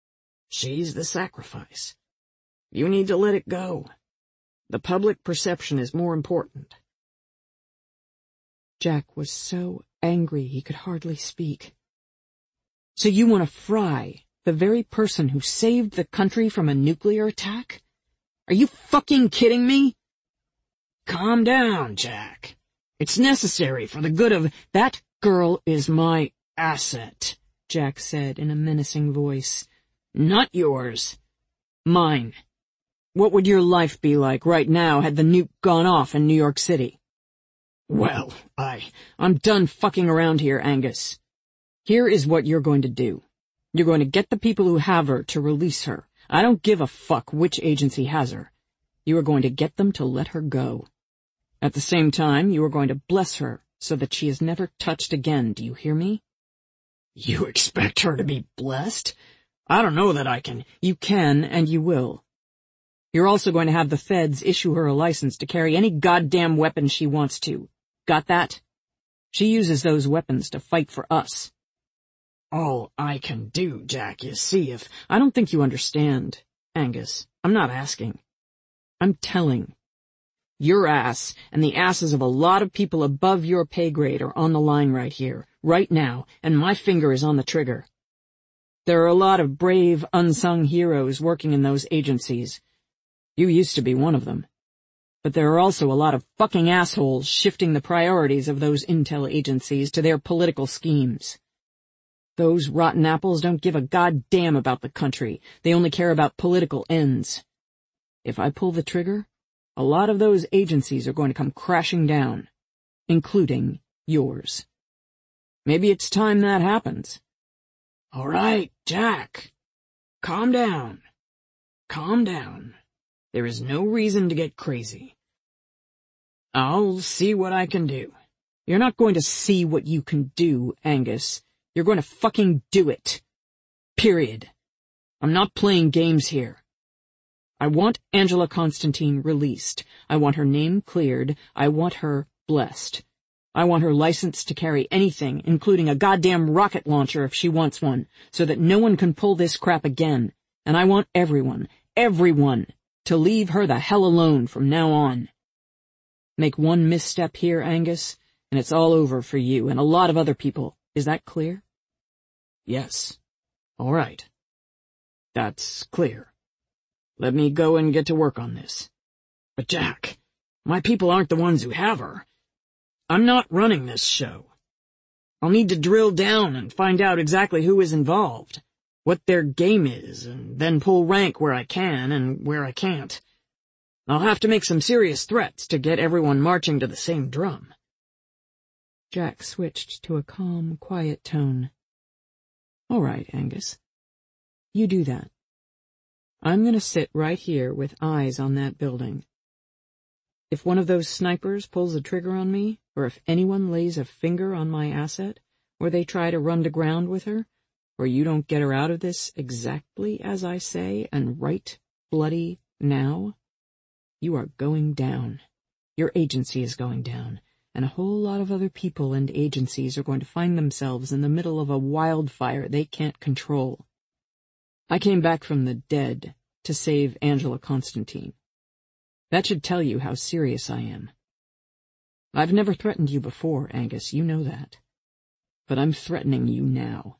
She's the sacrifice. You need to let it go. The public perception is more important. Jack was so angry he could hardly speak. So you want to fry the very person who saved the country from a nuclear attack? Are you fucking kidding me? Calm down, Jack. It's necessary for the good of— That girl is my asset, Jack said in a menacing voice. Not yours. Mine. What would your life be like right now had the nuke gone off in New York City? Well, I'm done fucking around here, Angus. Here is what you're going to do. You're going to get the people who have her to release her. I don't give a fuck which agency has her. You are going to get them to let her go. At the same time, you are going to bless her so that she is never touched again. Do you hear me? You expect her to be blessed? I don't know that I can. You can, and you will. You're also going to have the feds issue her a license to carry any goddamn weapon she wants to. Got that? She uses those weapons to fight for us. All I can do, Jack, is see if— I don't think you understand, Angus. I'm not asking. I'm telling. Your ass and the asses of a lot of people above your pay grade are on the line right here, right now, and my finger is on the trigger. There are a lot of brave, unsung heroes working in those agencies. You used to be one of them. But there are also a lot of fucking assholes shifting the priorities of those intel agencies to their political schemes. Those rotten apples don't give a goddamn about the country. They only care about political ends. If I pull the trigger, a lot of those agencies are going to come crashing down, including yours. Maybe it's time that happens. All right, Jack. Calm down. Calm down. There is no reason to get crazy. I'll see what I can do. You're not going to see what you can do, Angus. You're going to fucking do it. Period. I'm not playing games here. I want Angela Constantine released. I want her name cleared. I want her blessed. I want her licensed to carry anything, including a goddamn rocket launcher if she wants one, so that no one can pull this crap again. And I want everyone to leave her the hell alone from now on. Make one misstep here, Angus, and it's all over for you and a lot of other people. Is that clear? Yes. All right. That's clear. Let me go and get to work on this. But Jack, my people aren't the ones who have her. I'm not running this show. I'll need to drill down and find out exactly who is involved, what their game is, and then pull rank where I can and where I can't. I'll have to make some serious threats to get everyone marching to the same drum. Jack switched to a calm, quiet tone. All right, Angus. You do that. I'm going to sit right here with eyes on that building. If one of those snipers pulls the trigger on me, or if anyone lays a finger on my asset, or they try to run to ground with her, or you don't get her out of this exactly as I say and right bloody now, you are going down. Your agency is going down, and a whole lot of other people and agencies are going to find themselves in the middle of a wildfire they can't control. I came back from the dead to save Angela Constantine. That should tell you how serious I am. I've never threatened you before, Angus, you know that. But I'm threatening you now.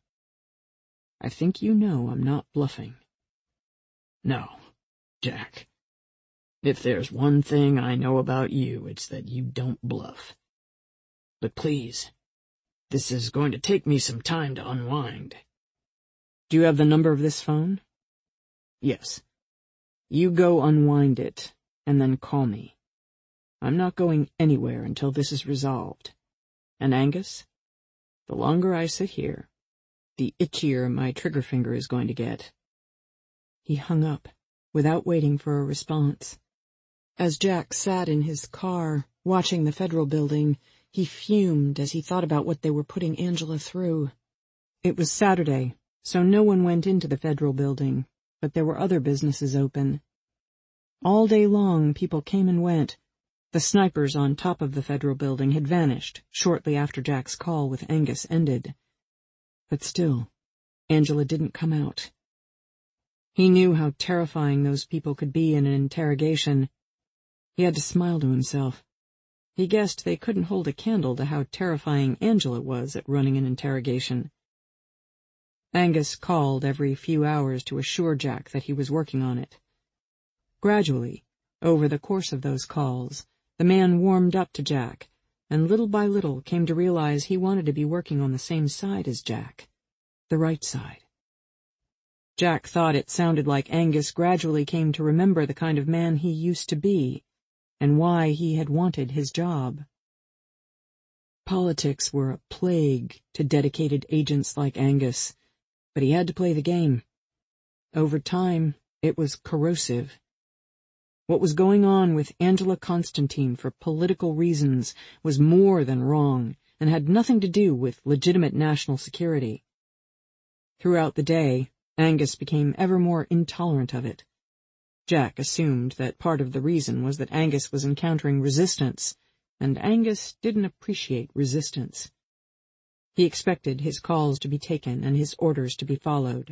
I think you know I'm not bluffing. No, Jack. If there's one thing I know about you, it's that you don't bluff. But please, this is going to take me some time to unwind. Do you have the number of this phone? Yes. You go unwind it, and then call me. I'm not going anywhere until this is resolved. And Angus, the longer I sit here, the itchier my trigger finger is going to get. He hung up, without waiting for a response. As Jack sat in his car, watching the Federal Building, he fumed as he thought about what they were putting Angela through. It was Saturday, so no one went into the Federal Building, but there were other businesses open. All day long, people came and went. The snipers on top of the Federal Building had vanished shortly after Jack's call with Angus ended. But still, Angela didn't come out. He knew how terrifying those people could be in an interrogation. He had to smile to himself. He guessed they couldn't hold a candle to how terrifying Angela was at running an interrogation. Angus called every few hours to assure Jack that he was working on it. Gradually, over the course of those calls, the man warmed up to Jack, and little by little came to realize he wanted to be working on the same side as Jack, the right side. Jack thought it sounded like Angus gradually came to remember the kind of man he used to be, and why he had wanted his job. Politics were a plague to dedicated agents like Angus, but he had to play the game. Over time, it was corrosive. What was going on with Angela Constantine for political reasons was more than wrong and had nothing to do with legitimate national security. Throughout the day, Angus became ever more intolerant of it. Jack assumed that part of the reason was that Angus was encountering resistance, and Angus didn't appreciate resistance. He expected his calls to be taken and his orders to be followed.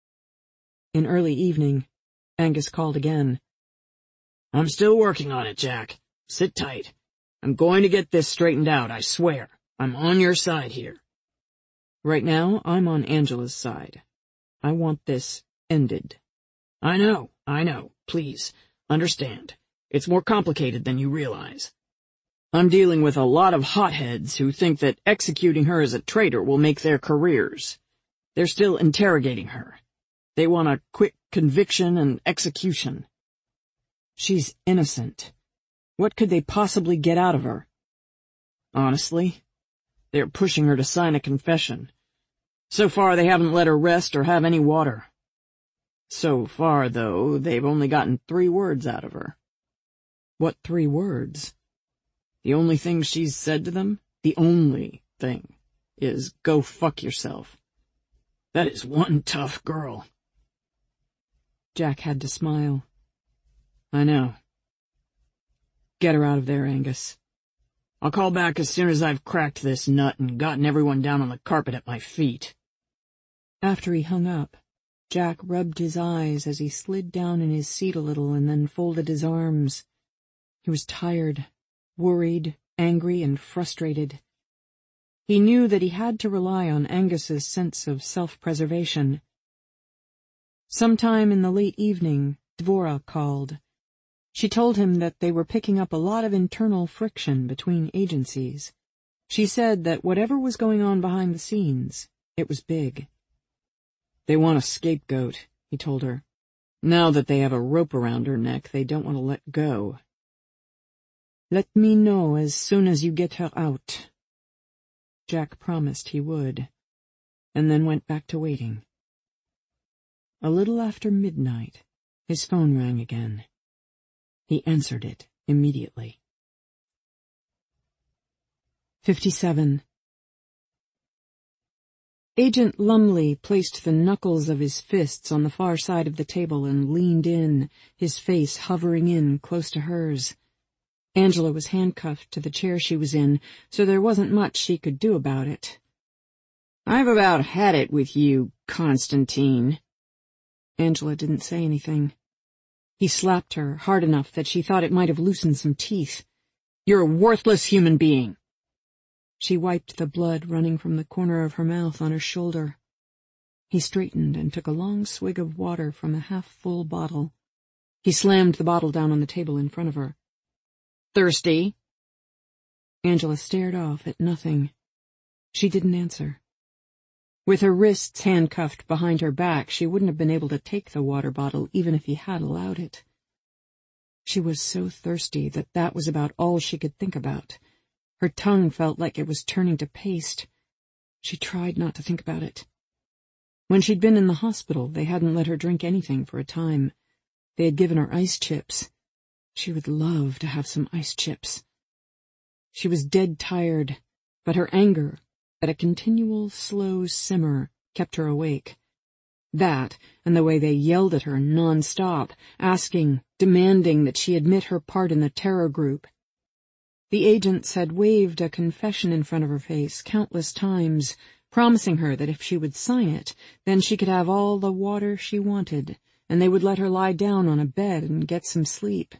In early evening, Angus called again. I'm still working on it, Jack. Sit tight. I'm going to get this straightened out, I swear. I'm on your side here. Right now, I'm on Angela's side. I want this ended. I know. Please, understand. It's more complicated than you realize. I'm dealing with a lot of hotheads who think that executing her as a traitor will make their careers. They're still interrogating her. They want a quick conviction and execution. She's innocent. What could they possibly get out of her? Honestly, they're pushing her to sign a confession. So far, they haven't let her rest or have any water. So far, though, they've only gotten 3 words out of her. What 3 words? The only thing she's said to them, the only thing, is go fuck yourself. That is one tough girl. Jack had to smile. I know. Get her out of there, Angus. I'll call back as soon as I've cracked this nut and gotten everyone down on the carpet at my feet. After he hung up, Jack rubbed his eyes as he slid down in his seat a little and then folded his arms. He was tired, worried, angry, and frustrated. He knew that he had to rely on Angus's sense of self-preservation. Sometime in the late evening, Dvora called. She told him that they were picking up a lot of internal friction between agencies. She said that whatever was going on behind the scenes, it was big. They want a scapegoat, he told her. Now that they have a rope around her neck, they don't want to let go. Let me know as soon as you get her out. Jack promised he would, and then went back to waiting. A little after midnight, his phone rang again. He answered it immediately. 57. Agent Lumley placed the knuckles of his fists on the far side of the table and leaned in, his face hovering in close to hers. Angela was handcuffed to the chair she was in, so there wasn't much she could do about it. "I've about had it with you, Constantine." Angela didn't say anything. He slapped her hard enough that she thought it might have loosened some teeth. "You're a worthless human being." She wiped the blood running from the corner of her mouth on her shoulder. He straightened and took a long swig of water from a half-full bottle. He slammed the bottle down on the table in front of her. "Thirsty?" Angela stared off at nothing. She didn't answer. With her wrists handcuffed behind her back, she wouldn't have been able to take the water bottle even if he had allowed it. She was so thirsty that that was about all she could think about. Her tongue felt like it was turning to paste. She tried not to think about it. When she'd been in the hospital, they hadn't let her drink anything for a time. They had given her ice chips. She would love to have some ice chips. She was dead tired, but her anger, at a continual slow simmer, kept her awake. That, and the way they yelled at her non-stop, asking, demanding that she admit her part in the terror group. The agents had waved a confession in front of her face countless times, promising her that if she would sign it, then she could have all the water she wanted, and they would let her lie down on a bed and get some sleep.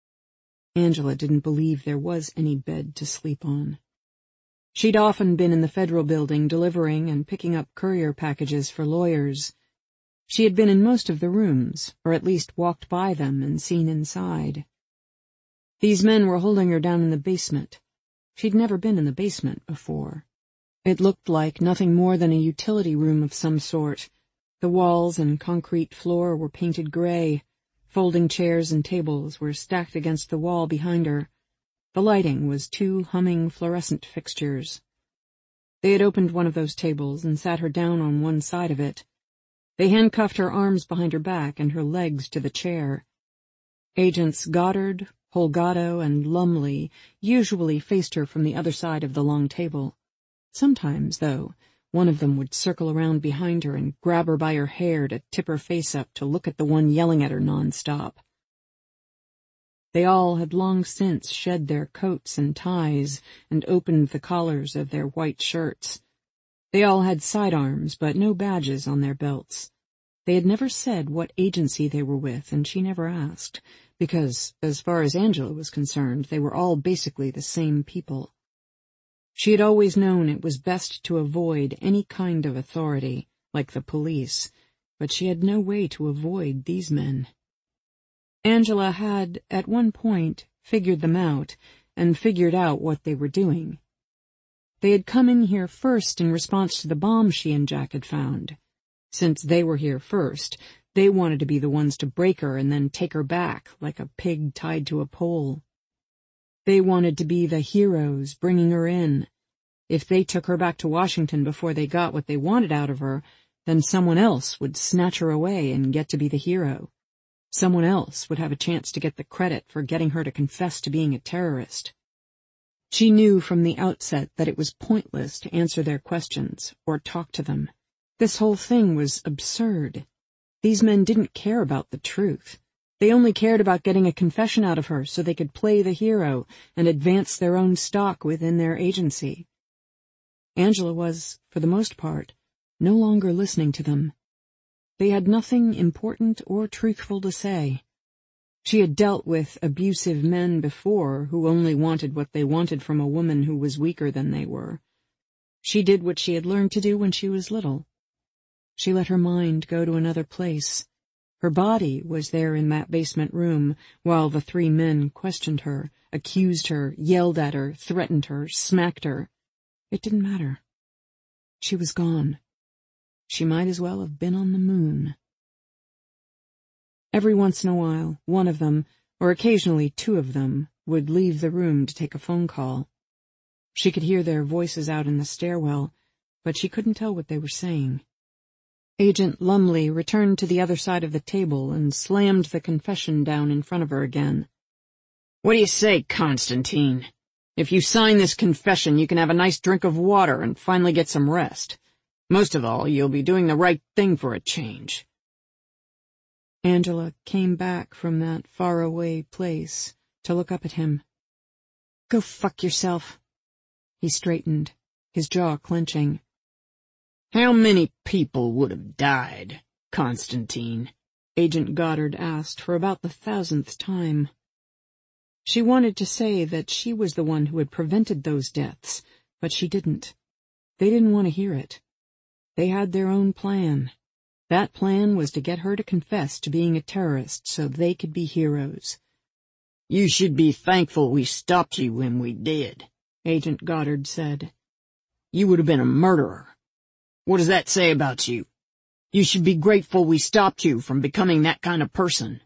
Angela didn't believe there was any bed to sleep on. She'd often been in the federal building delivering and picking up courier packages for lawyers. She had been in most of the rooms, or at least walked by them and seen inside. These men were holding her down in the basement. She'd never been in the basement before. It looked like nothing more than a utility room of some sort. The walls and concrete floor were painted gray. Folding chairs and tables were stacked against the wall behind her. The lighting was 2 humming fluorescent fixtures. They had opened one of those tables and sat her down on one side of it. They handcuffed her arms behind her back and her legs to the chair. Agents Goddard, Holgado, and Lumley usually faced her from the other side of the long table. Sometimes, though, one of them would circle around behind her and grab her by her hair to tip her face up to look at the one yelling at her non-stop. They all had long since shed their coats and ties and opened the collars of their white shirts. They all had sidearms, but no badges on their belts. They had never said what agency they were with, and she never asked, because, as far as Angela was concerned, they were all basically the same people. She had always known it was best to avoid any kind of authority, like the police, but she had no way to avoid these men. Angela had, at one point, figured them out, and figured out what they were doing. They had come in here first in response to the bomb she and Jack had found. Since they were here first, they wanted to be the ones to break her and then take her back, like a pig tied to a pole. They wanted to be the heroes bringing her in. If they took her back to Washington before they got what they wanted out of her, then someone else would snatch her away and get to be the hero. Someone else would have a chance to get the credit for getting her to confess to being a terrorist. She knew from the outset that it was pointless to answer their questions or talk to them. This whole thing was absurd. These men didn't care about the truth. They only cared about getting a confession out of her so they could play the hero and advance their own stock within their agency. Angela was, for the most part, no longer listening to them. They had nothing important or truthful to say. She had dealt with abusive men before who only wanted what they wanted from a woman who was weaker than they were. She did what she had learned to do when she was little. She let her mind go to another place. Her body was there in that basement room while the 3 men questioned her, accused her, yelled at her, threatened her, smacked her. It didn't matter. She was gone. She might as well have been on the moon. Every once in a while, one of them, or occasionally 2 of them, would leave the room to take a phone call. She could hear their voices out in the stairwell, but she couldn't tell what they were saying. Agent Lumley returned to the other side of the table and slammed the confession down in front of her again. "What do you say, Constantine? If you sign this confession, you can have a nice drink of water and finally get some rest. Most of all, you'll be doing the right thing for a change." Angela came back from that faraway place to look up at him. "Go fuck yourself." He straightened, his jaw clenching. "How many people would have died, Constantine?" Agent Goddard asked for about the 1,000th time. She wanted to say that she was the one who had prevented those deaths, but she didn't. They didn't want to hear it. They had their own plan. That plan was to get her to confess to being a terrorist so they could be heroes. "You should be thankful we stopped you when we did," Agent Goddard said. "You would have been a murderer. What does that say about you? You should be grateful we stopped you from becoming that kind of person."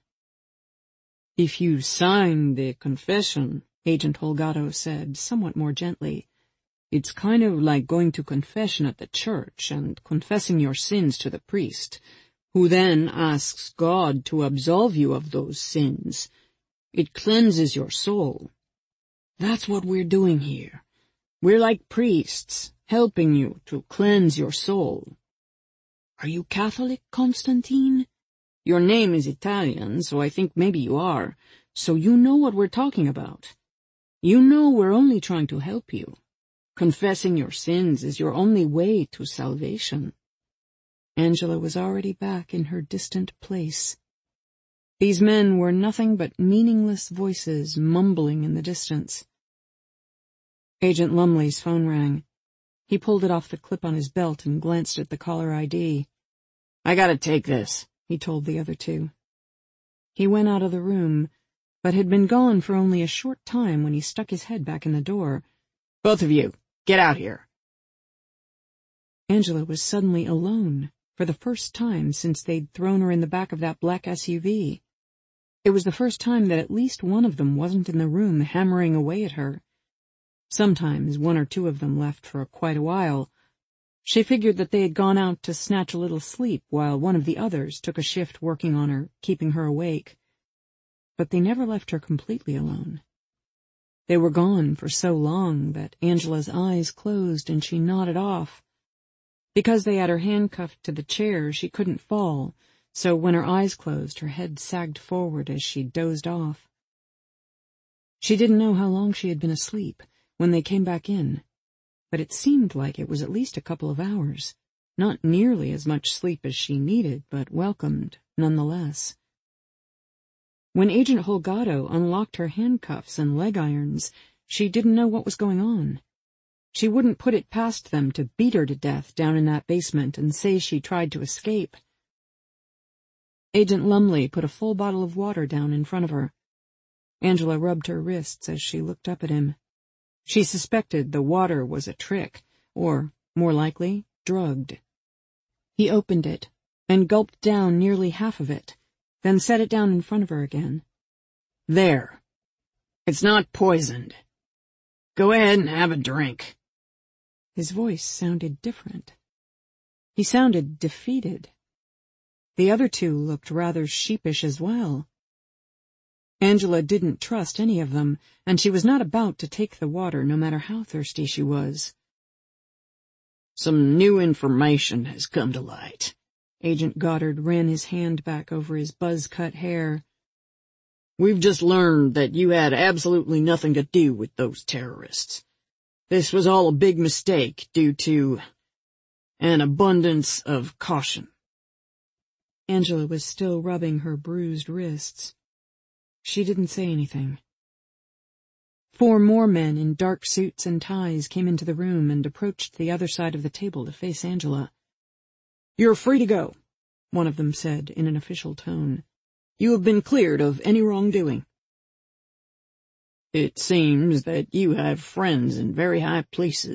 "If you sign the confession," Agent Holgado said, somewhat more gently, "it's kind of like going to confession at the church and confessing your sins to the priest, who then asks God to absolve you of those sins. It cleanses your soul. That's what we're doing here. We're like priests, helping you to cleanse your soul. Are you Catholic, Constantine? Your name is Italian, so I think maybe you are, so you know what we're talking about. You know we're only trying to help you. Confessing your sins is your only way to salvation." Angela was already back in her distant place. These men were nothing but meaningless voices mumbling in the distance. Agent Lumley's phone rang. He pulled it off the clip on his belt and glanced at the caller ID. "I gotta take this," he told the other 2. He went out of the room, but had been gone for only a short time when he stuck his head back in the door. "Both of you, get out here." Angela was suddenly alone, for the first time since they'd thrown her in the back of that black SUV. It was the first time that at least one of them wasn't in the room hammering away at her. Sometimes 1 or 2 of them left for quite a while. She figured that they had gone out to snatch a little sleep while one of the others took a shift working on her, keeping her awake. But they never left her completely alone. They were gone for so long that Angela's eyes closed and she nodded off. Because they had her handcuffed to the chair, she couldn't fall, so when her eyes closed, her head sagged forward as she dozed off. She didn't know how long she had been asleep when they came back in, but it seemed like it was at least a couple of hours. Not nearly as much sleep as she needed, but welcomed nonetheless. When Agent Holgado unlocked her handcuffs and leg irons, she didn't know what was going on. She wouldn't put it past them to beat her to death down in that basement and say she tried to escape. Agent Lumley put a full bottle of water down in front of her. Angela rubbed her wrists as she looked up at him. She suspected the water was a trick, or, more likely, drugged. He opened it and gulped down nearly half of it, then set it down in front of her again. "There. It's not poisoned. Go ahead and have a drink." His voice sounded different. He sounded defeated. The other 2 looked rather sheepish as well. Angela didn't trust any of them, and she was not about to take the water no matter how thirsty she was. "Some new information has come to light." Agent Goddard ran his hand back over his buzz-cut hair. "We've just learned that you had absolutely nothing to do with those terrorists. This was all a big mistake due to an abundance of caution." Angela was still rubbing her bruised wrists. She didn't say anything. 4 more men in dark suits and ties came into the room and approached the other side of the table to face Angela. "You're free to go. one of them said in an official tone. "You have been cleared of any wrongdoing." "It seems that you have friends in very high places.